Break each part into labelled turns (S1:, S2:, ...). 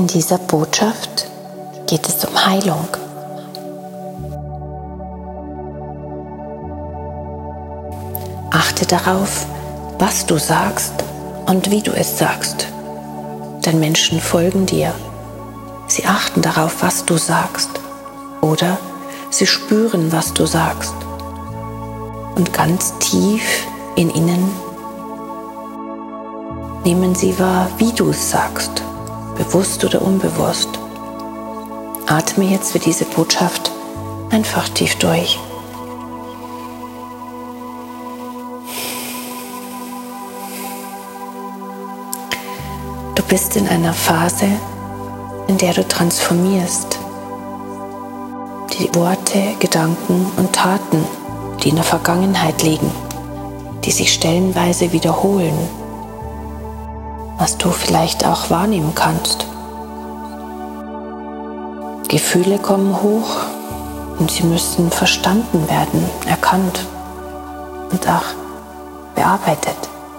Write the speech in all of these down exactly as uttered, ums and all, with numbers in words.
S1: In dieser Botschaft geht es um Heilung. Achte darauf, was du sagst und wie du es sagst. Denn Menschen folgen dir. Sie achten darauf, was du sagst. Oder sie spüren, was du sagst. Und ganz tief in ihnen nehmen sie wahr, wie du es sagst, bewusst oder unbewusst. Atme jetzt für diese Botschaft einfach tief durch. Du bist in einer Phase, in der du transformierst. Die Worte, Gedanken und Taten, die in der Vergangenheit liegen, die sich stellenweise wiederholen, was du vielleicht auch wahrnehmen kannst. Gefühle kommen hoch und sie müssen verstanden werden, erkannt und auch bearbeitet.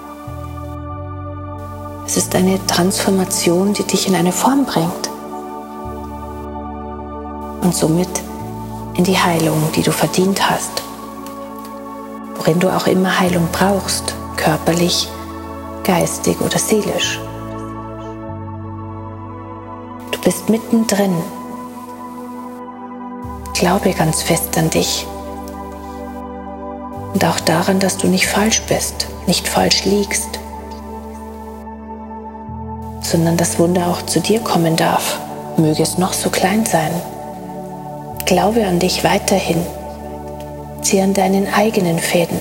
S1: Es ist eine Transformation, die dich in eine Form bringt und somit in die Heilung, die du verdient hast, worin du auch immer Heilung brauchst, körperlich, geistig oder seelisch. Du bist mittendrin. Glaube ganz fest an dich und auch daran, dass du nicht falsch bist, nicht falsch liegst, sondern das Wunder auch zu dir kommen darf, möge es noch so klein sein. Glaube an dich weiterhin, zieh an deinen eigenen Fäden,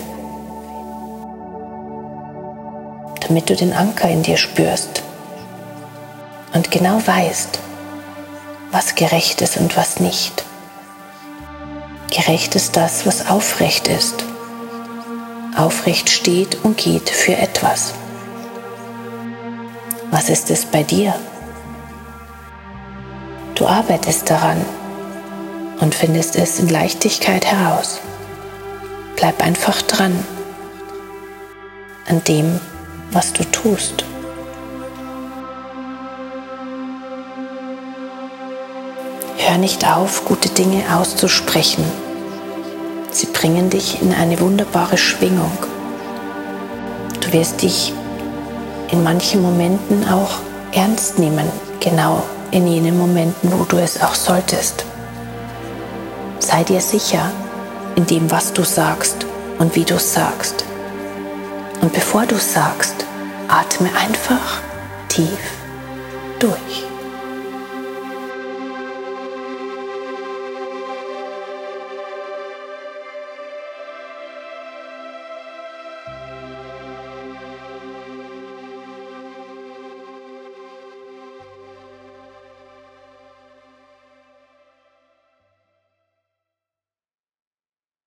S1: damit du den Anker in dir spürst und genau weißt, was gerecht ist und was nicht. Gerecht ist das, was aufrecht ist, aufrecht steht und geht für etwas. Was ist es bei dir? Du arbeitest daran und findest es in Leichtigkeit heraus. Bleib einfach dran an dem, was du tust. Hör nicht auf, gute Dinge auszusprechen. Sie bringen dich in eine wunderbare Schwingung. Du wirst dich in manchen Momenten auch ernst nehmen, genau in jenen Momenten, wo du es auch solltest. Sei dir sicher in dem, was du sagst und wie du es sagst. Und bevor du sagst, atme einfach tief durch.